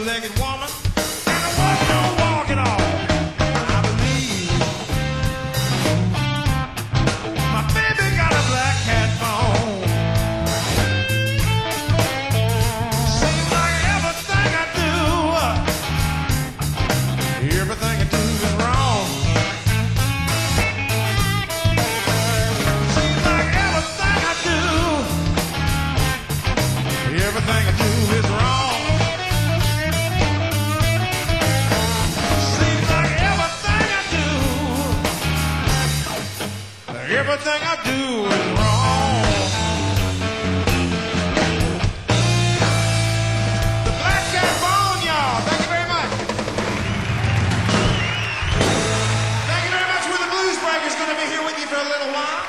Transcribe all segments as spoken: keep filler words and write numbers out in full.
three-legged woman, and I wasn't no walk at all. I believe my baby got a black cat bone. Seems like everything I do, everything I do is wrong. Seems like everything I do, everything I do is wrong. Seems like everything I do, everything I do is wrong. The Black Cat Bone, y'all. Thank you very much. Thank you very much. We're the Blues Breakers. Going to be here with you for a little while.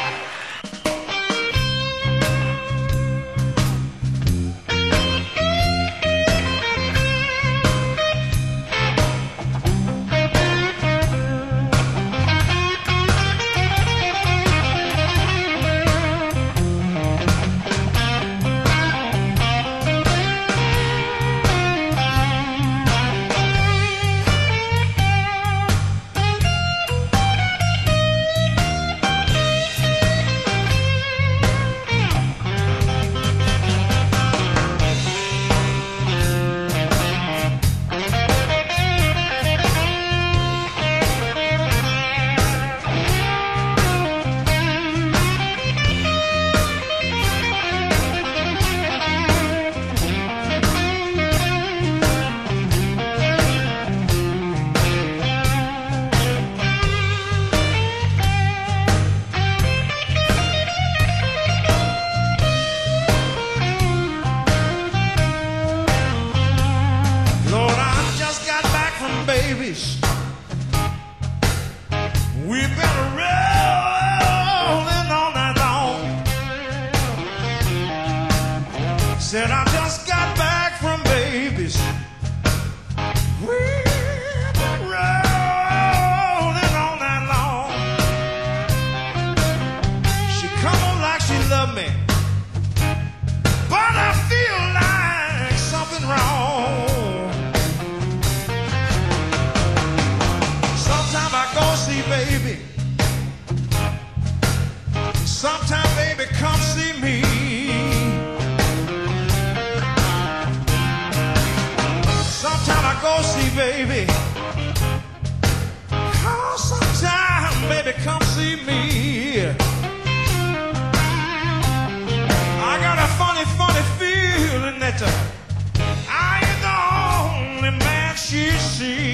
Babies, we've been rolling all night long. Said I just got back from babies. We've been rolling all night long. She come on like she loved me, but I feel like something wrong. Baby, sometime baby come see me. Sometime I go see baby. Oh, sometime baby come see me. I got a funny, funny feeling that I ain't the only man she see.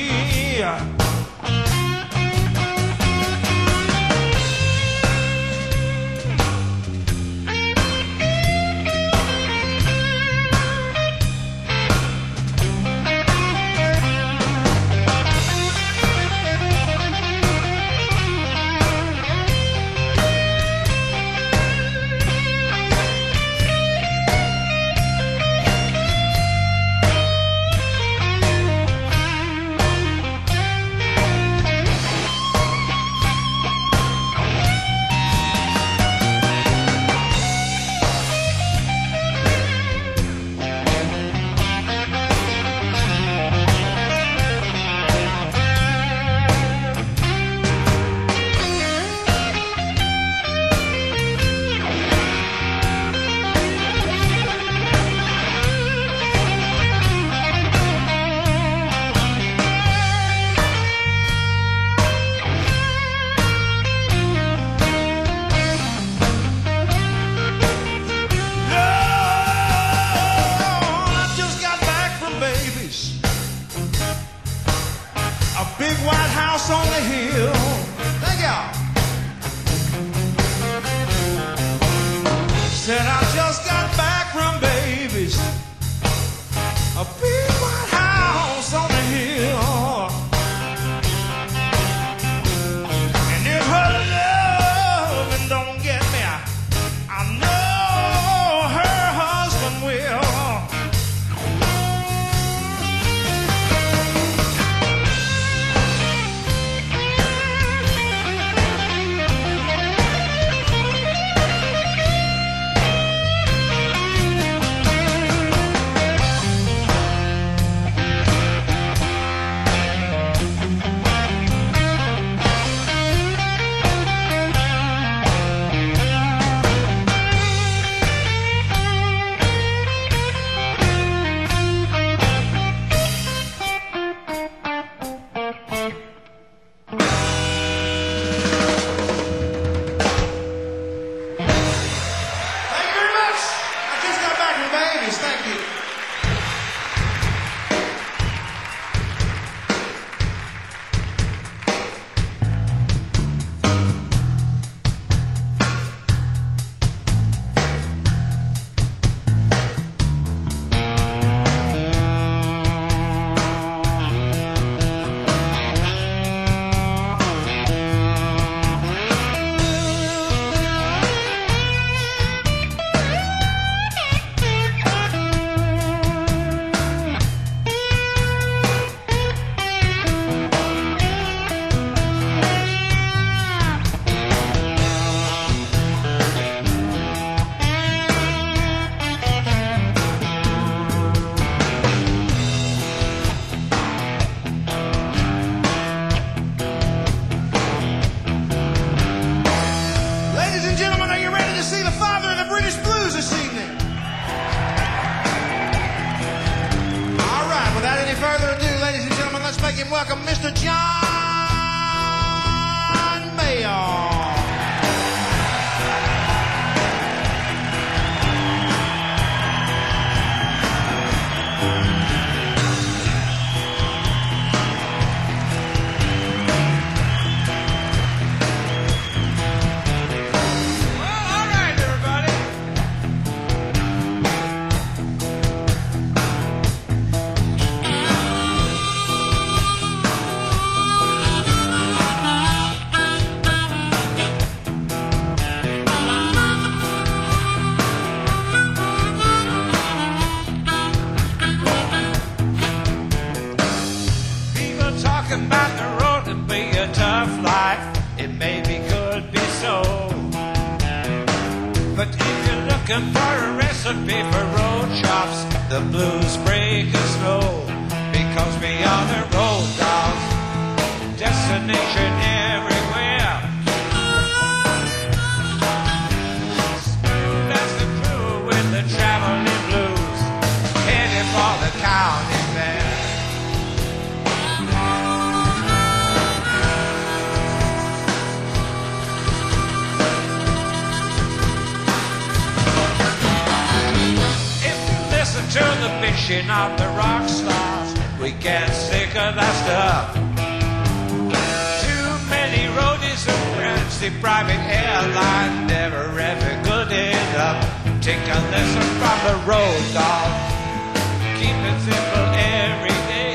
Big white house on the hill. Thank y'all. Said I just got back from babies. A big white house on the hill. And if her loving don't get me, I know her husband will. him welcome Mister John Mayer. About the road to be a tough life, it maybe could be so. But if you're looking for a recipe for road chops, the blues break is slow. Because we are the road dogs, destination everywhere. Smooth as the crew with the traveling blues, heading for the county fair. To the bitching of the rock stars, we get sick of that stuff. Too many roadies and friends, the private airline never ever good enough. Take a lesson from the road dog, keep it simple every day.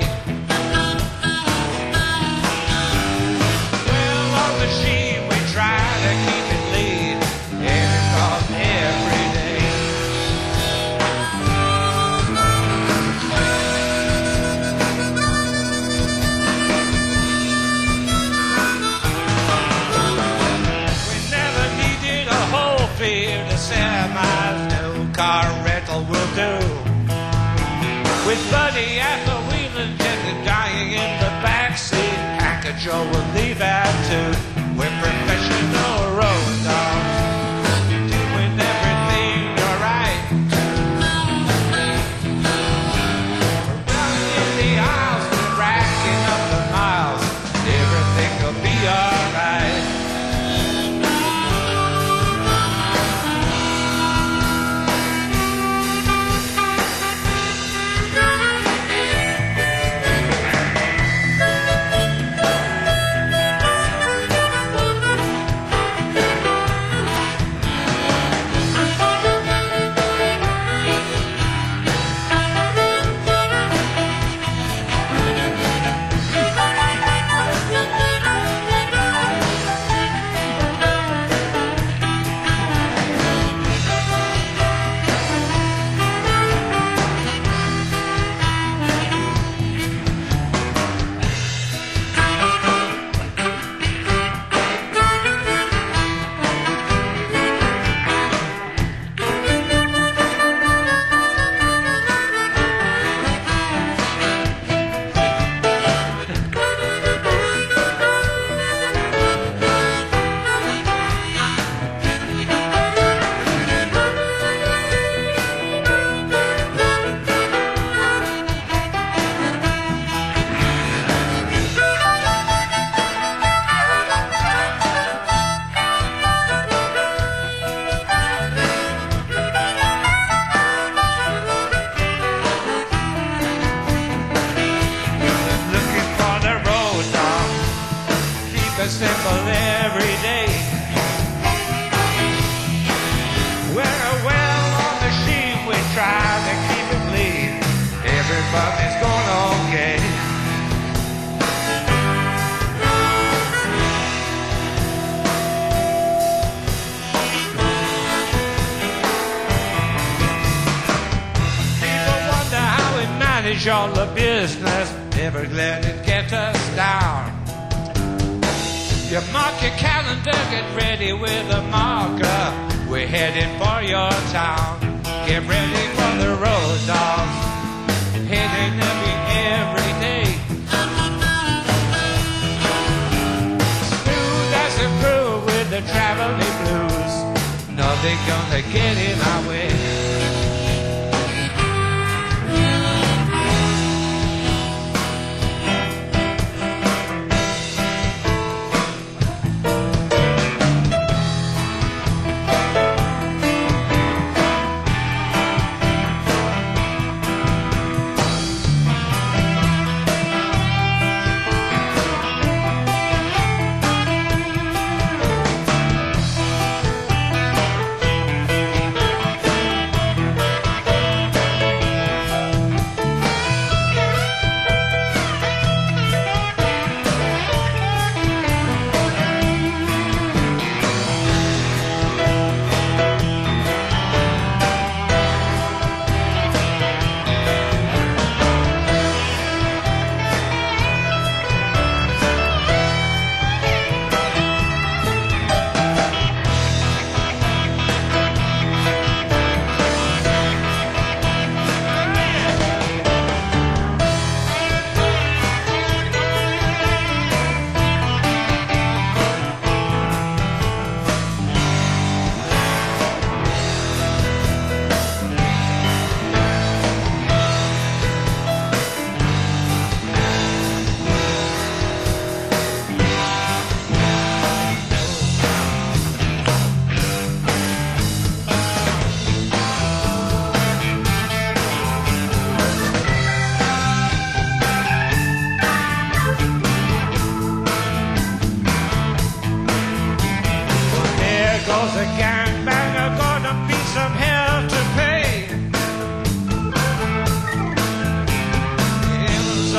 Well, on the sheet we try to keep it lean, every call every day. The semis, no car rental will do. With Buddy at the wheel and Jenny dying in the backseat, Hank and Joe will leave at two. We're professional road dogs, doing everything alright. We're running in the aisles, we're racking up the miles. Everything will be alright. Simple every day. We're well on the sheet, we try to keep it clean. Everybody's going okay. People wonder how we manage all the business, never let it get us down. You mark your calendar, get ready with a marker. We're heading for your town. Get ready for the road dogs, heading every, every day. Smooth as a crew with the traveling blues. Nothing gonna get in our way.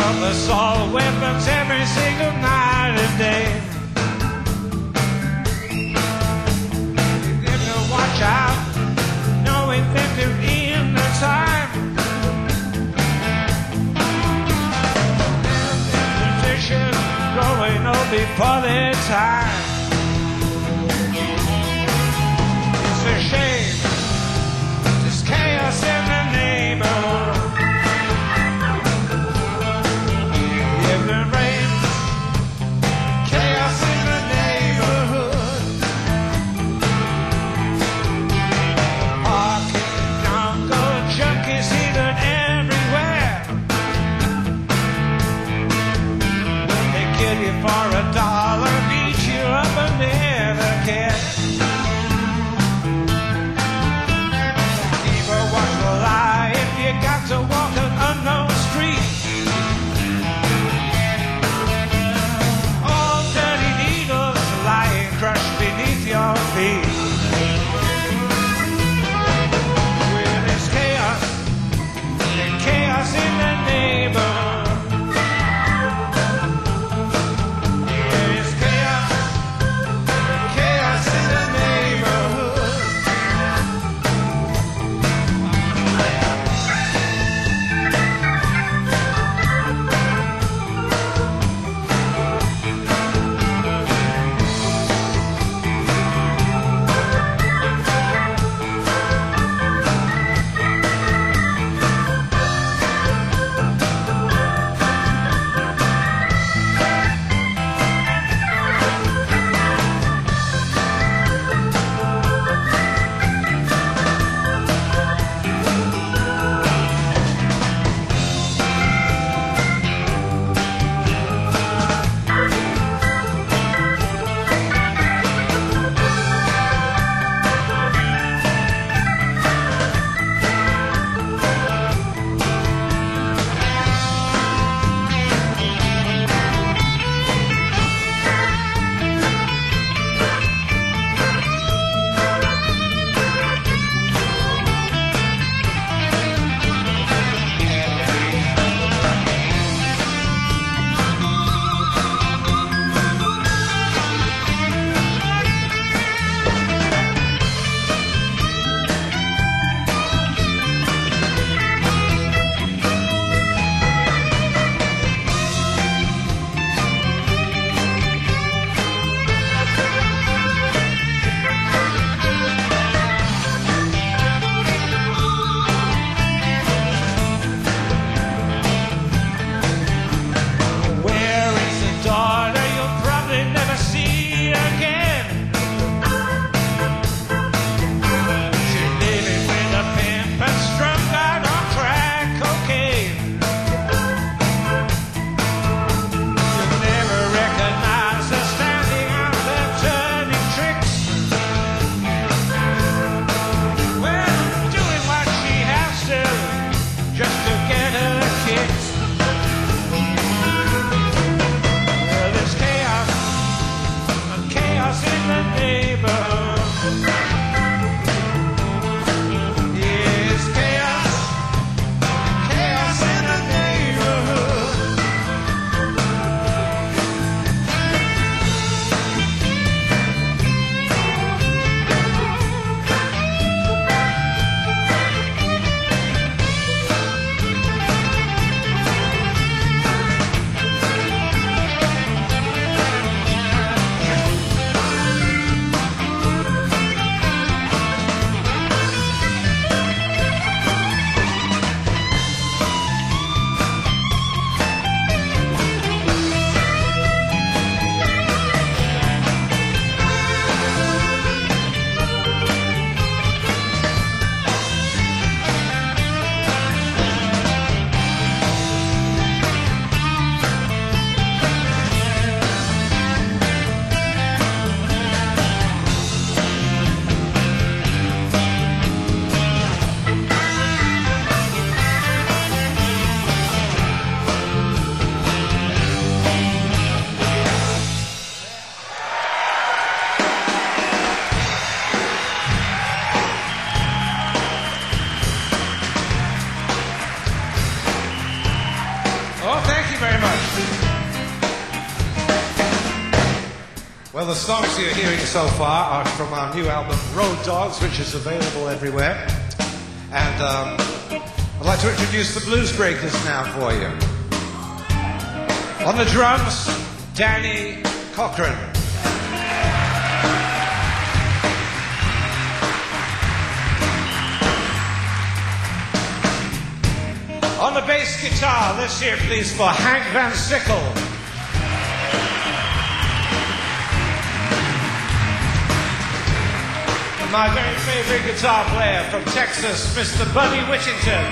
of assault weapons every single night and day. Watch out, knowing that they're in the time. Position growing old before their time. It's a shame, there's chaos in the neighborhood. If it rains, chaos in the neighborhood. Junkies even everywhere. When they kill you for a dollar, beat you up and never care. Keep a watchful eye if you got to walk an unknown street. All dirty needles lying crushed beneath your feet. Chaos in the neighborhood. There is chaos, chaos in the Well, the songs you're hearing so far are from our new album, Road Dogs, which is available everywhere. And um, I'd like to introduce the Blues Breakers now for you. On the drums, Danny Cochran. On the bass guitar, let's hear please for Hank Van Sickle. And my very favorite guitar player from Texas, Mister Buddy Witchington.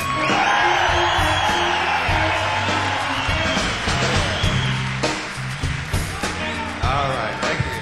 All right, thank you.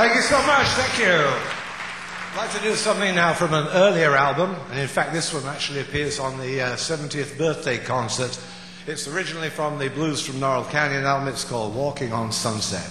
Thank you so much. Thank you. I'd like to do something now from an earlier album, and in fact this one actually appears on the uh, seventieth birthday concert. It's originally from the Blues from Laurel Canyon album. It's called Walking on Sunset.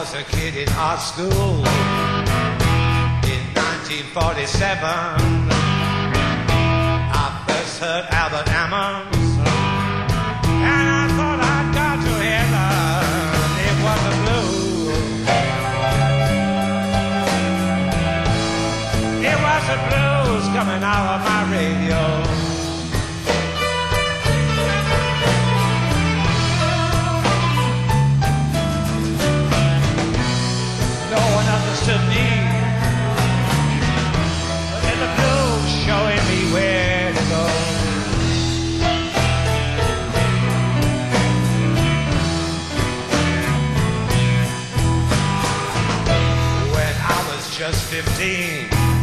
was a kid in art school in nineteen forty-seven. I first heard Albert Hammond, and I thought I'd got to heaven. It was a blues. It was a blues coming out of my radio. No one understood me, but then the blues showing me where to go. When I was just fifteen,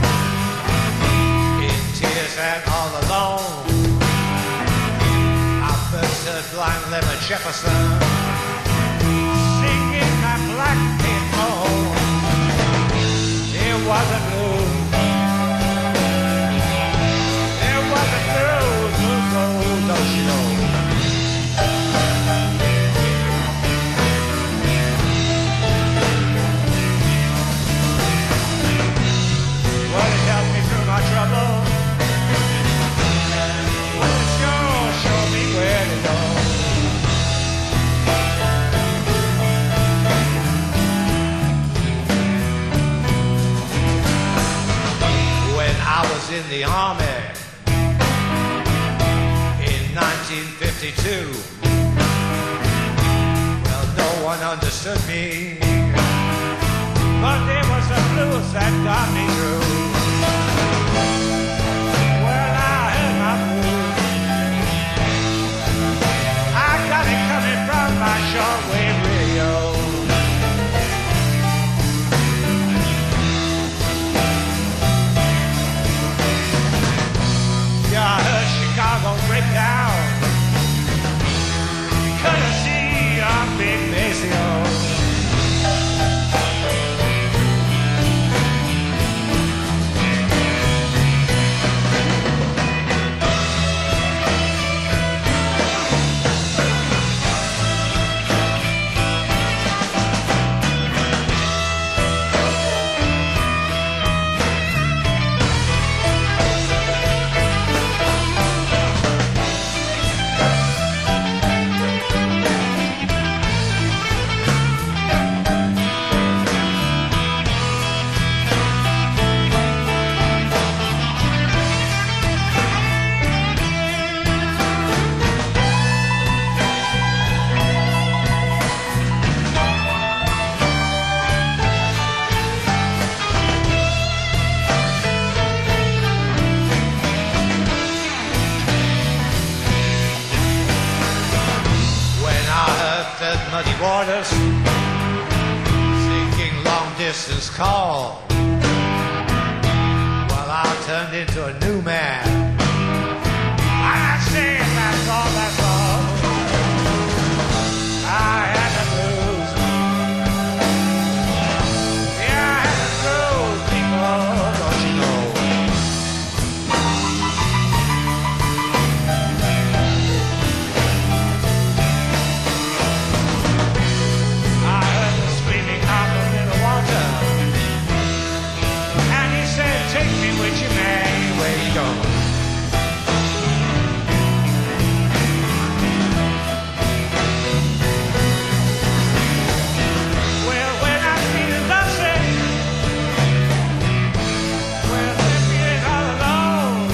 in tears and all alone, I first heard Blind Lemon Jefferson singing that black pit moan. It was a blues. It was a blues, blues, blues, don't you know? Well, it helped me through my trouble. Well, it sure showed me where to go. I was in the army in nineteen fifty-two. Well, no one understood me, but there was a blues that got me through. Well, I heard my blues. I got it coming from my shortwave radio. I heard Chicago break down, courtesy of Big Maceo. Muddy Waters singing long distance call. Well, I turned into a new man. I say that's all, that's all. I had the blues. Yeah, I had the blues, people, don't you know? Take me with you, man, where you go? Well, when I feel lovesick, when I'm feeling all alone,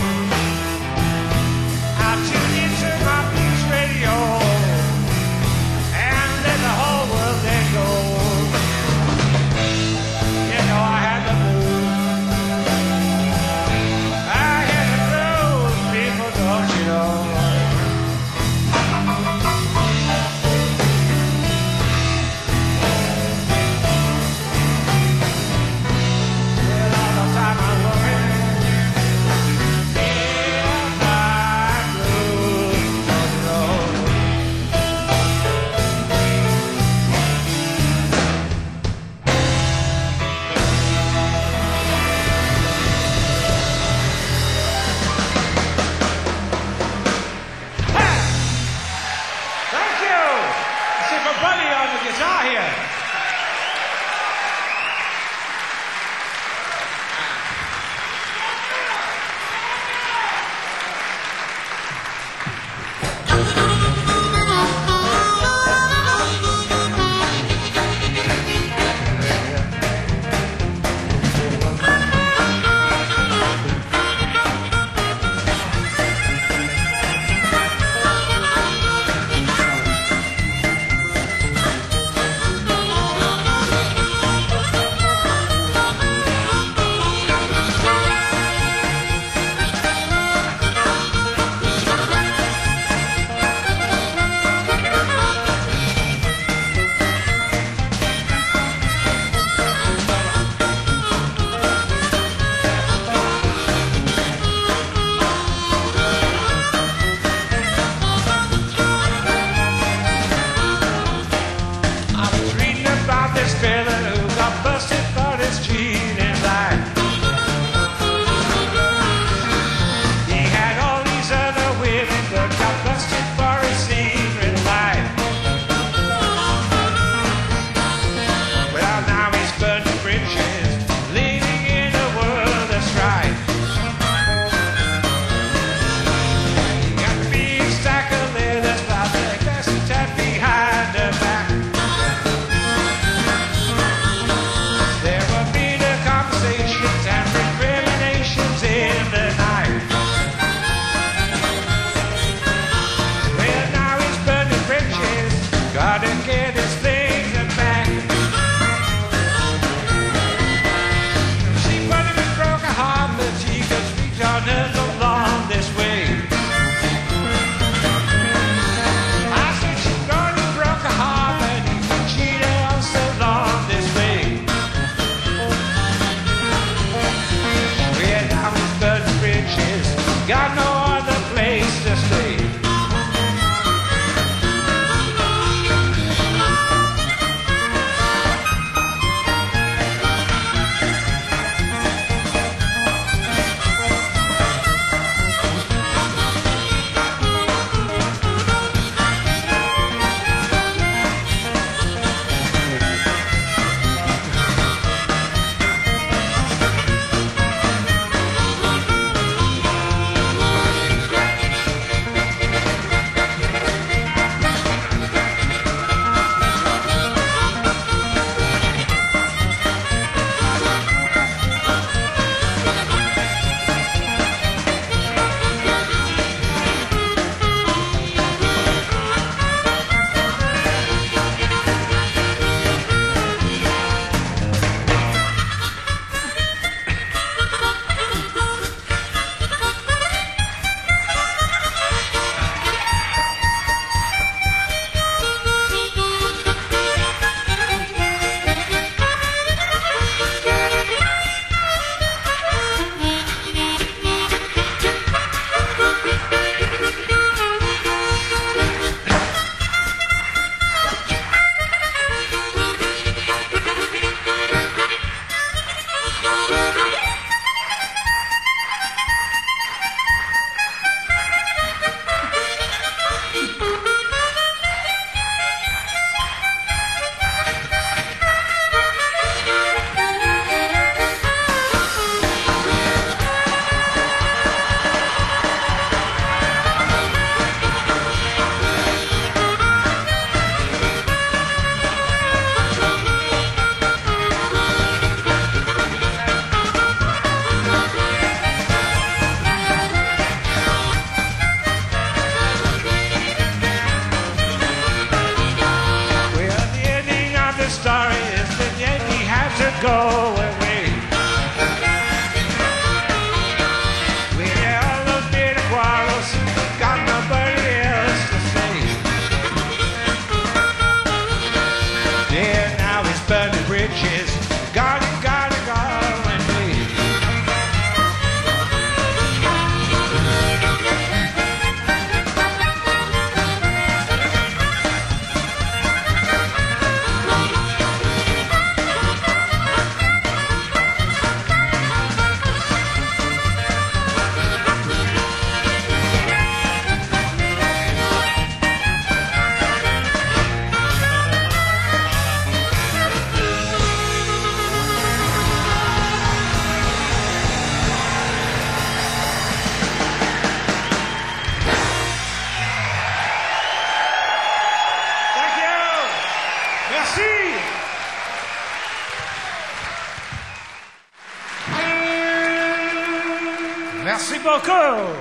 I tune into my blues radio and let the whole world let go. You know I had the blues. which is gotta, gotta go and leave. Merci beaucoup.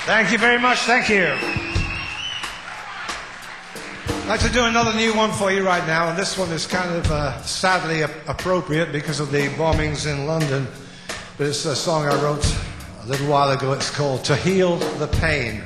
Thank you very much. Thank you. I'd like to do another new one for you right now, and this one is kind of uh, sadly a- appropriate because of the bombings in London. But it's a song I wrote a little while ago. It's called To Heal the Pain.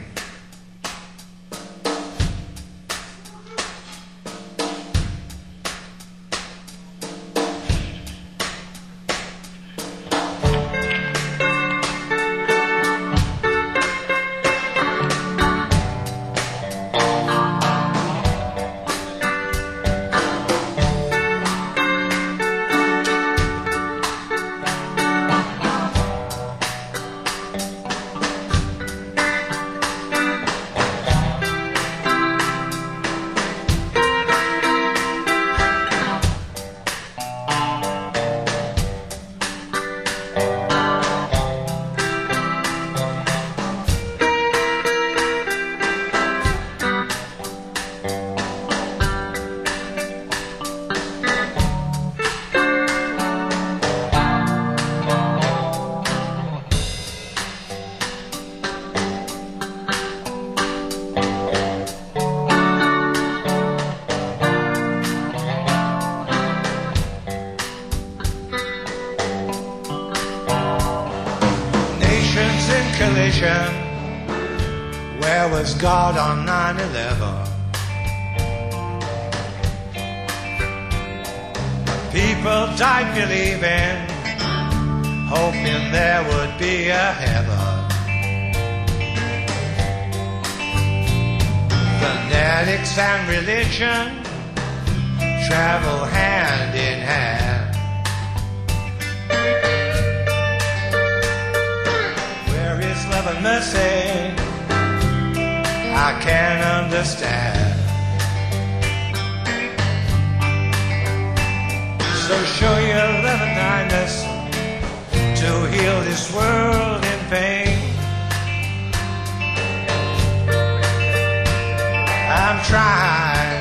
Where was God on nine eleven? People died believing, hoping there would be a heaven. Fanatics and religion travel hand in hand. Where is love and mercy? I can't understand. So show your love and kindness to heal this world in pain. I'm trying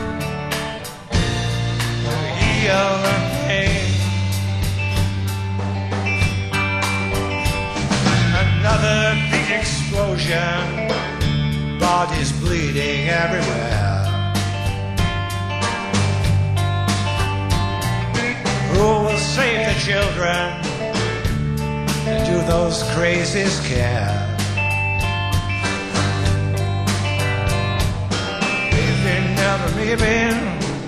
to heal the pain. Another big explosion, bodies bleeding everywhere. Who will save the children? And do those crazies care? We've been never leaving,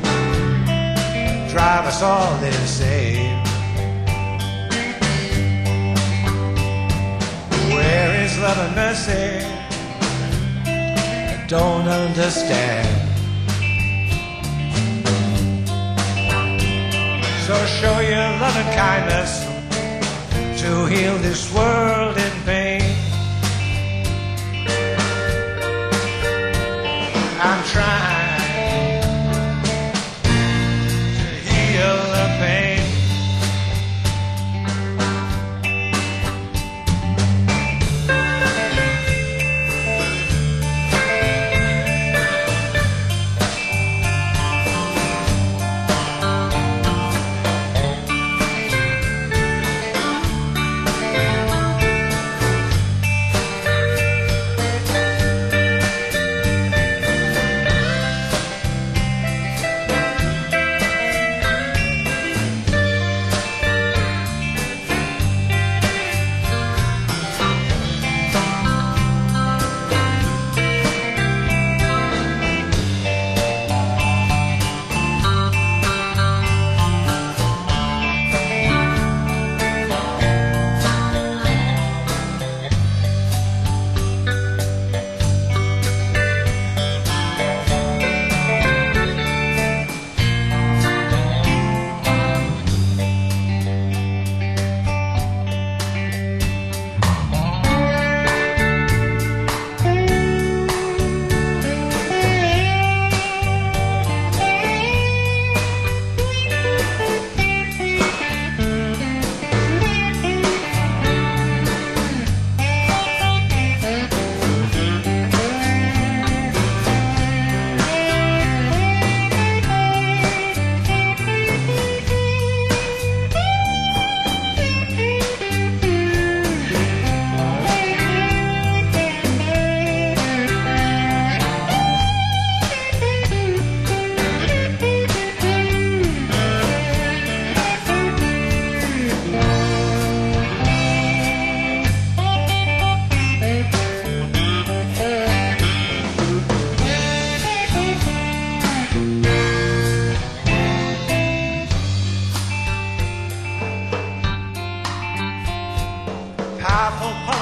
drive us all insane. Where is love and mercy? Don't understand. So show your love and kindness to heal this world in pain. I'm trying to heal the pain.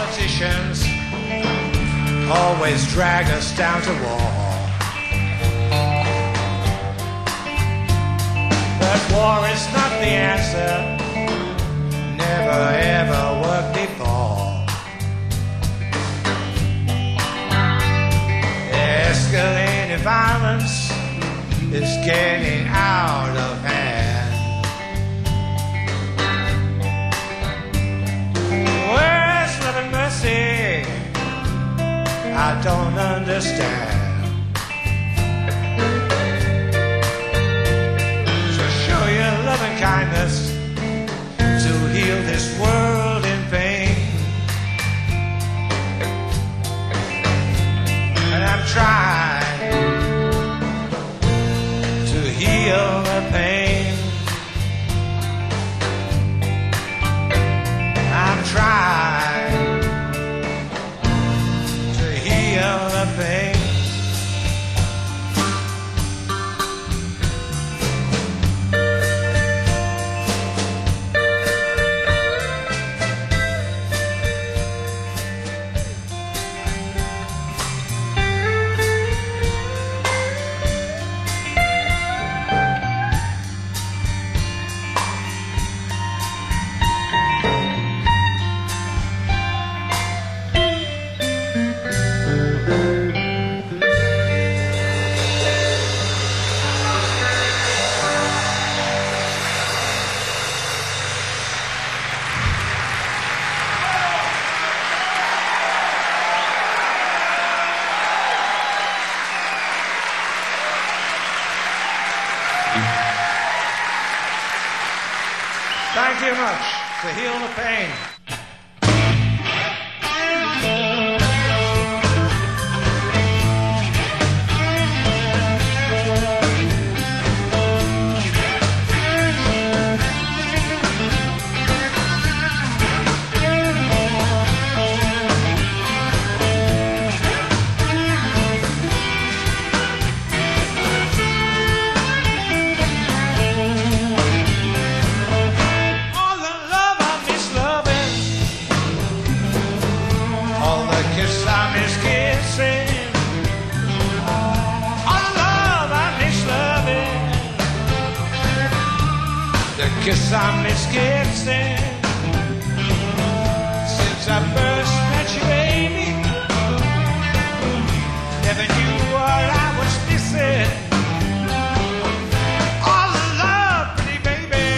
politicians always drag us down to war. But war is not the answer, never ever worked before. Escalating violence is getting out of hand. Where's love and mercy? I don't understand. So show your love and kindness to heal this world in pain. And I'm trying to heal the pain. I'm trying to heal the pain. Thank you much to heal the pain. Kiss I miss kissing since I first met you, baby. Never knew what I was missing. All the love, pretty baby,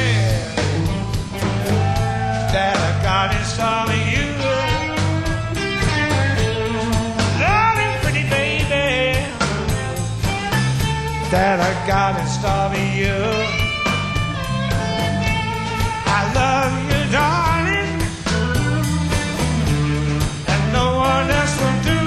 that I got in store of you. Loving, pretty baby, that I got in store of you. I love you, darling, and no one else will do.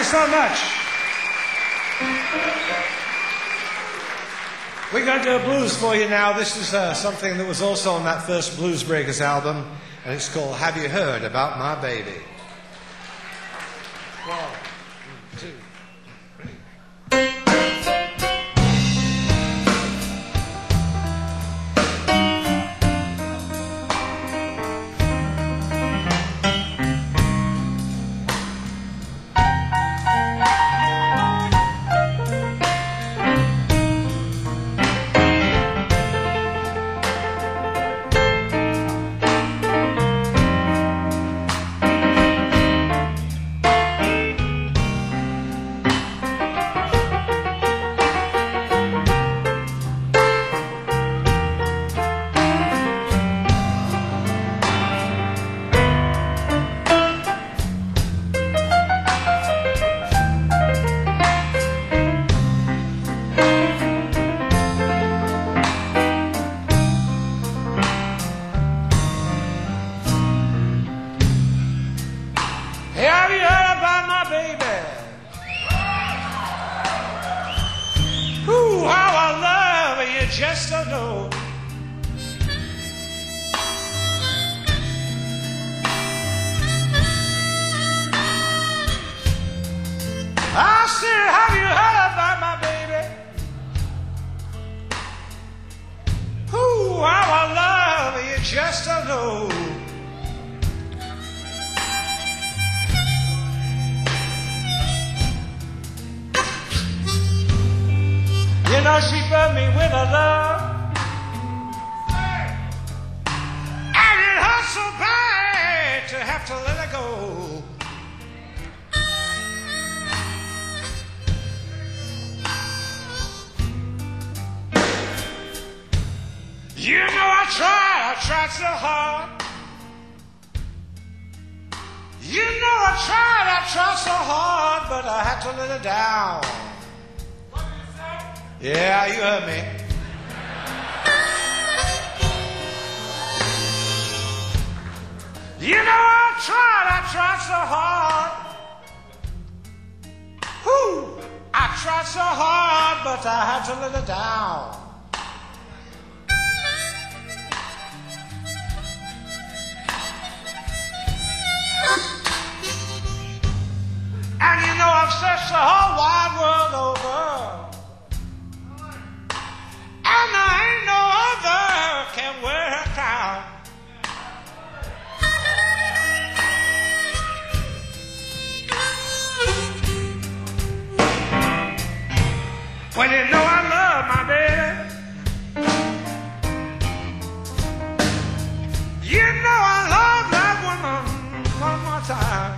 you so much. We're going to do a blues for you now. This is uh, something that was also on that first Blues Breakers album, and it's called Have You Heard About My Baby? One, two, three. Have you heard about my baby? Ooh, how I love her, you just don't know. I said, have you heard about my baby? Ooh, how I love her, you just don't know. You know she burned me with her love, and it hurt so bad to have to let her go. You know I tried, I tried so hard. You know I tried, I tried so hard, but I had to let her down. Yeah, you heard me. You know I tried, I tried so hard. Whew, I tried so hard, but I had to let her down. And you know I've searched the whole wide world over, and there ain't no other can wear her crown. Well, you know I love my baby. You know I love that woman one more time.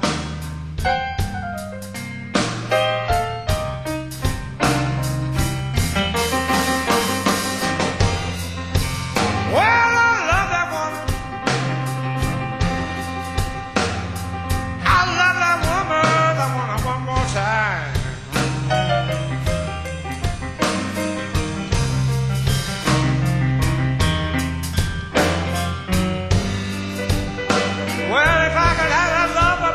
Well, if I could have that love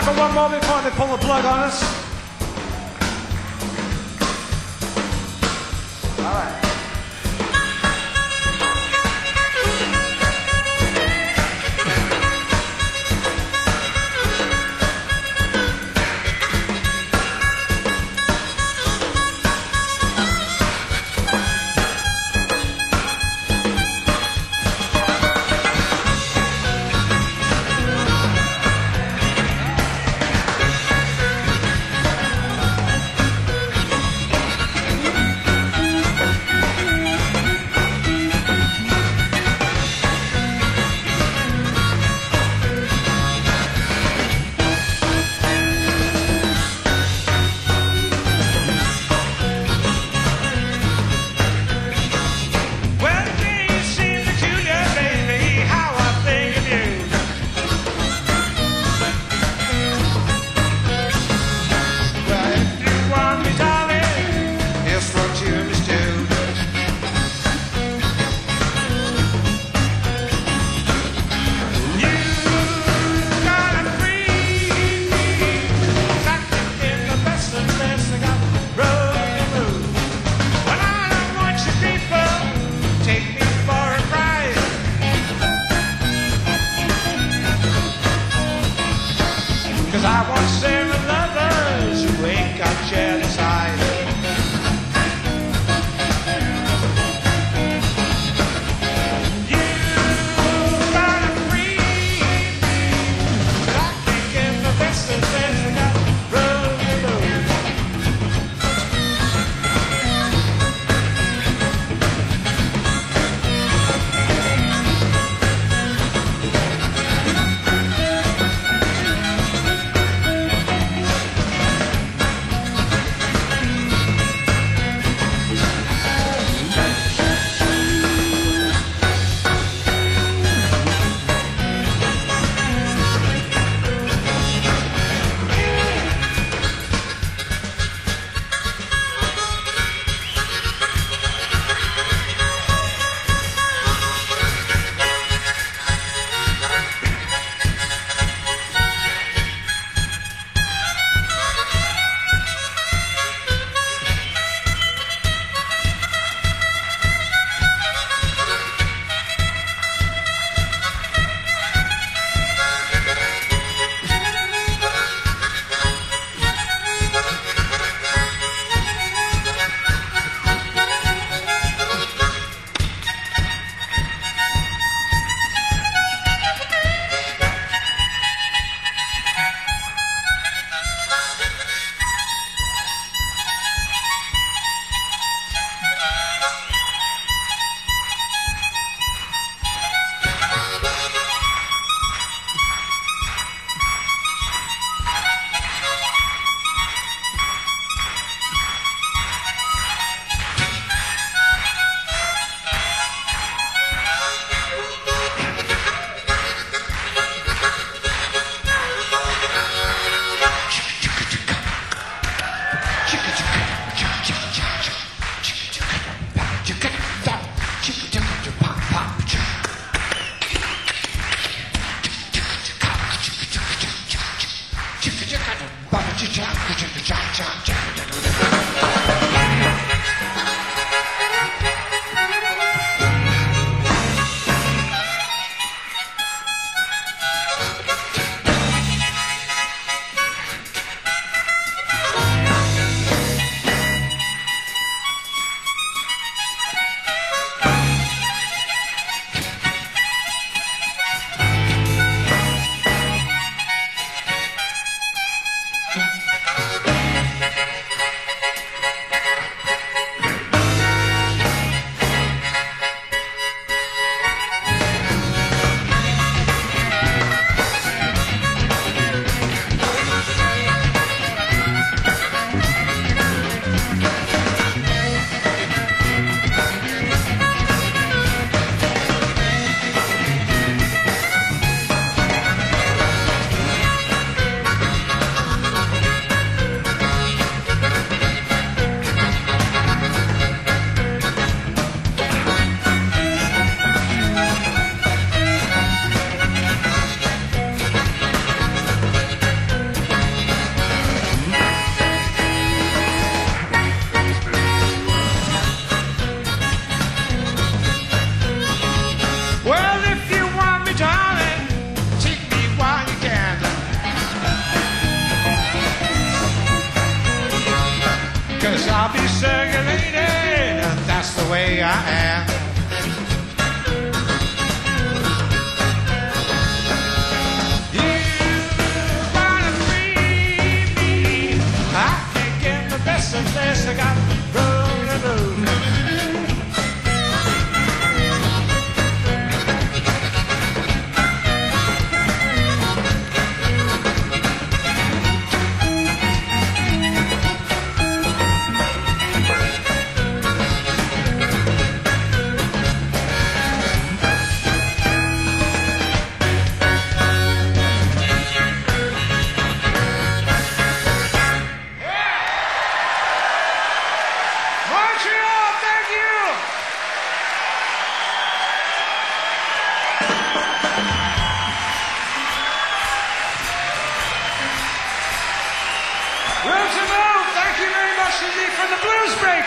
for one more before they pull the plug on us? All right.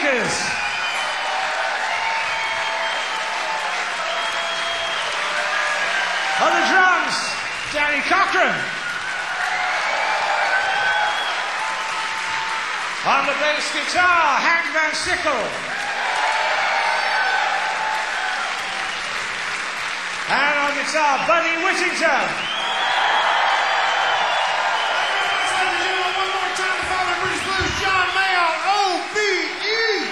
Akers. On the drums, Danny Cochran. On the bass guitar, Hank Van Sickle. And on guitar, Buddy Whittington. One more time to follow British Blues, John Mayall, O B E.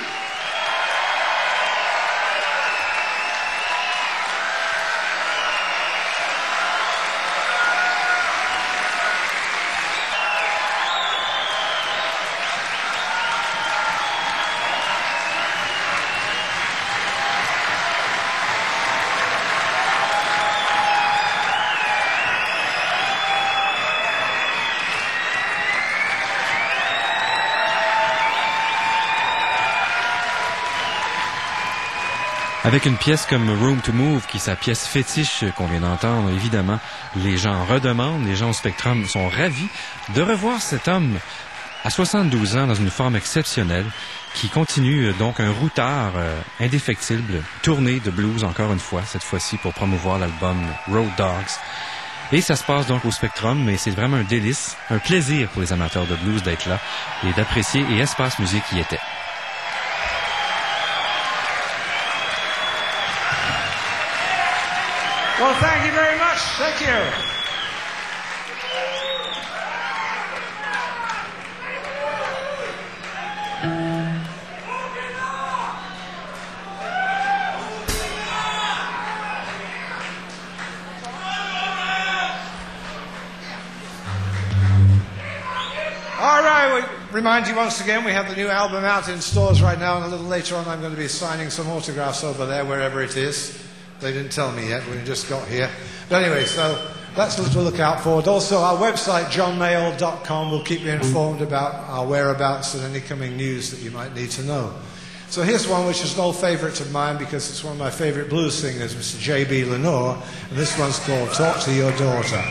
Avec une pièce comme Room to Move, qui est sa pièce fétiche qu'on vient d'entendre, évidemment, les gens redemandent, les gens au Spectrum sont ravis de revoir cet homme à soixante-douze ans dans une forme exceptionnelle, qui continue donc un routard euh, indéfectible, tournée de blues encore une fois, cette fois-ci pour promouvoir l'album Road Dogs. Et ça se passe donc au Spectrum, mais c'est vraiment un délice, un plaisir pour les amateurs de blues d'être là et d'apprécier, et Espace Musique y était. Well, thank you very much. Thank you. All right, we remind you once again we have the new album out in stores right now, and a little later on I'm going to be signing some autographs over there, wherever it is. They didn't tell me yet, we just got here. But anyway, so that's what to look out for. Also, our website, john mayall dot com, will keep you informed about our whereabouts and any coming news that you might need to know. So here's one which is an old favourite of mine because it's one of my favourite blues singers, Mister J B Lenore, and this one's called Talk to Your Daughter.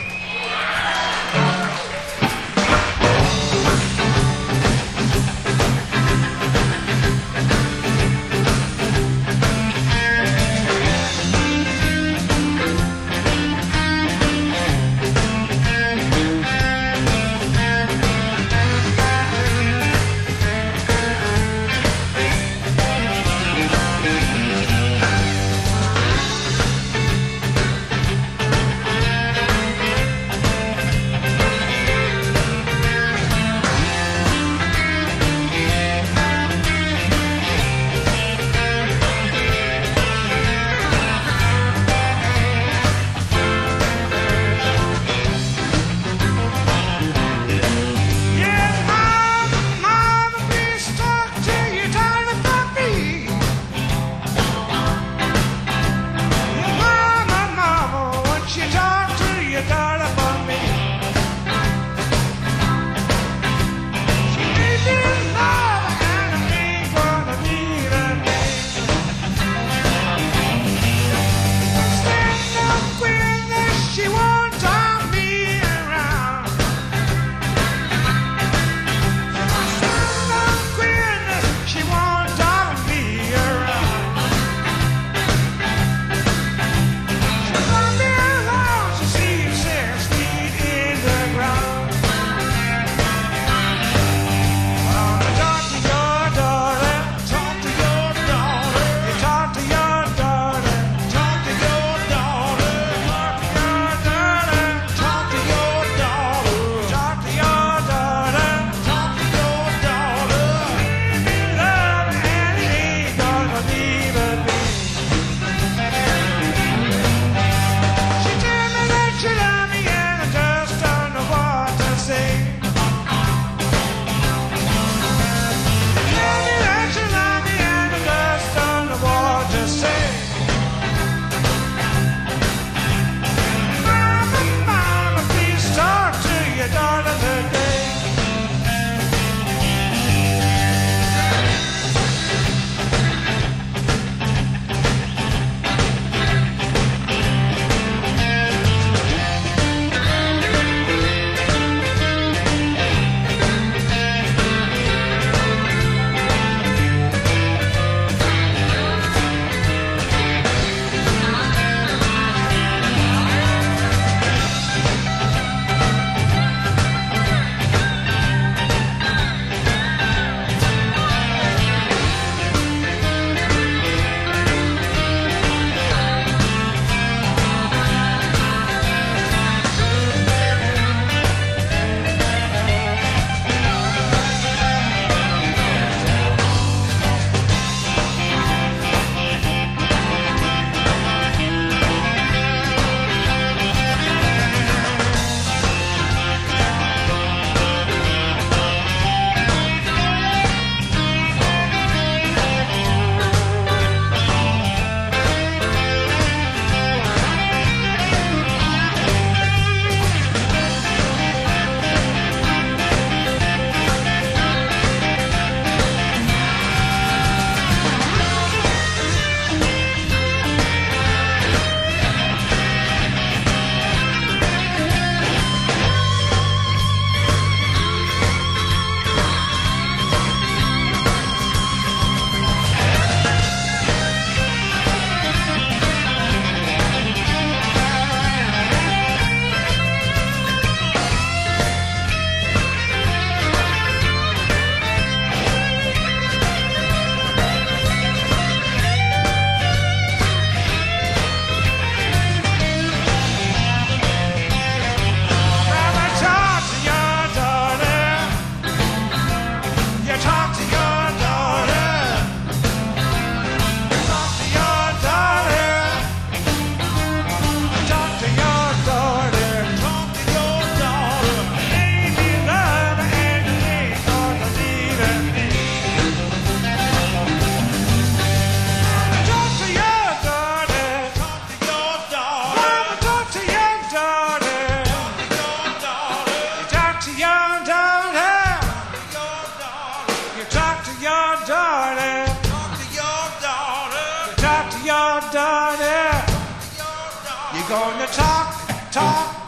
I've done it. You're gonna talk, talk,